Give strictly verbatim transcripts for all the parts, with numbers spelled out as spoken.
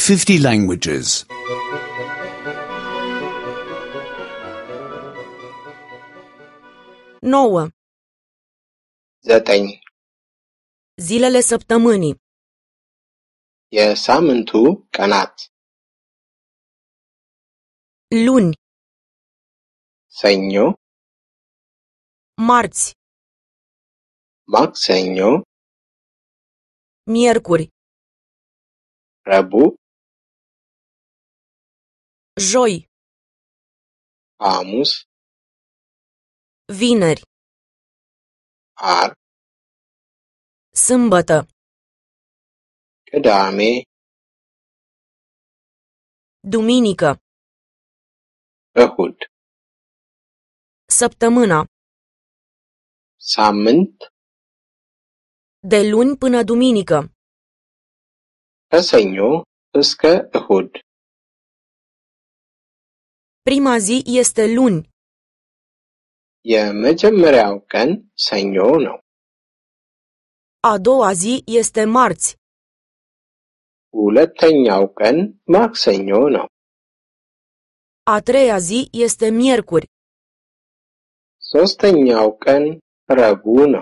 fifty languages. nouă. ዘጠኝ Zilele săptămânii. የሳምንቱ ቀናት Luni, ሰኞ marți, ማክሰኞ miercuri, ረቡዕ joi, ሐሙስ vineri, ዓርብ sâmbătă, ቅዳሜ duminică, እሁድ săptămâna. ሳምንት De luni până duminică. ከሰኞ እስከ እሁድ Prima zi este luni. የመጀመሪያው ቀን ሰኞ ነው። A doua zi este marți. ሁለተኛው ቀን ማክሰኞ ነው። A treia zi este miercuri. ሶስተኛው ቀን ረቡዕ ነው።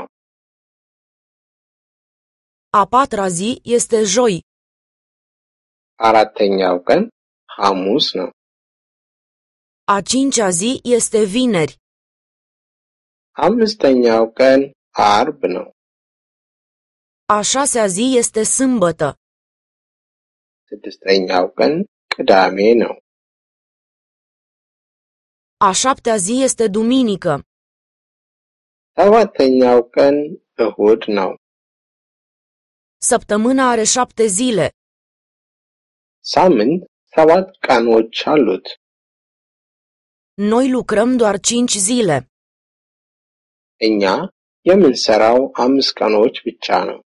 A patra zi este joi. አራተኛው ቀን ሐሙስ ነው። A cincea zi este vineri. አምስተኛው ቀን ዓርብ ነው። A șasea zi este sâmbătă. ስድስተኛው ቀን ቅዳሜ ነው። A șaptea zi este duminică. ሰባተኛው ቀን እሁድ ነው። Săptămâna are șapte zile. ሳምንት ሰባት ቀኖች አሉት። Noi lucrăm doar cinci zile. እኛ የምንሰራው አምስት ቀኖች ብቻ ነው።